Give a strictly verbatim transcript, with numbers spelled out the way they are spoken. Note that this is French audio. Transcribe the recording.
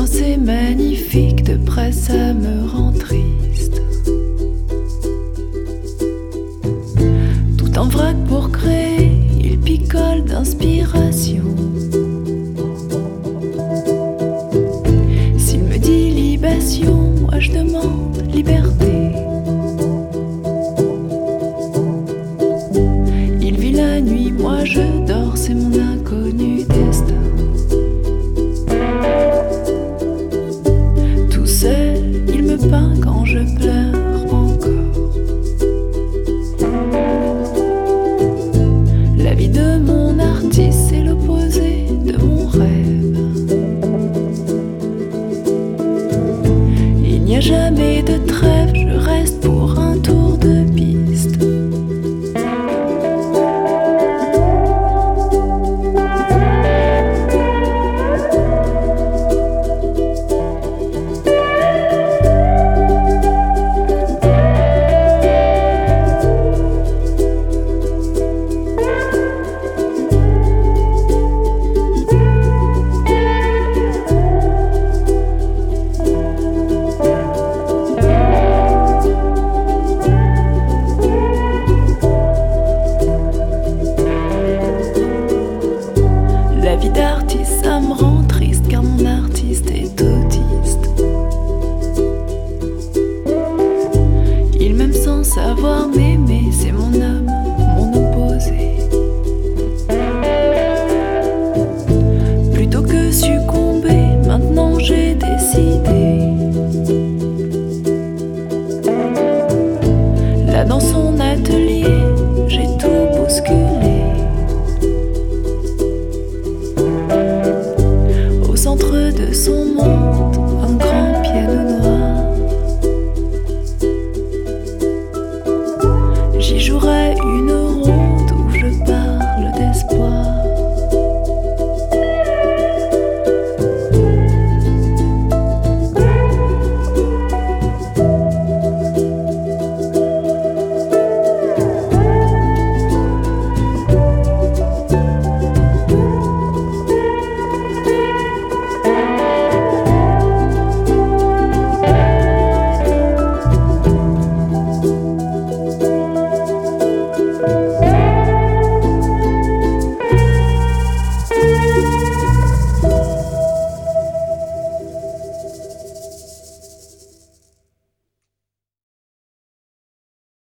c'est magnifique, de près ça me rend triste. Tout en vrac pour créer, il picole d'inspiration. S'il me dit libation, moi je demande liberté. Il vit la nuit, moi je dors, c'est mon inconnu destin. Tout seul, il me peint quand je pleure encore. La vie de mon artiste, c'est l'opposé de mon rêve. Il n'y a jamais de trêve, je reste pour un tour de piste. La vie d'artiste, ça me rend triste car mon artiste est autiste. Il m'aime sans savoir m'aimer, c'est mon homme, mon opposé. Plutôt que succomber, maintenant j'ai décidé. Là dans son atelier, j'ai tout bousculé. Au centre de son monde,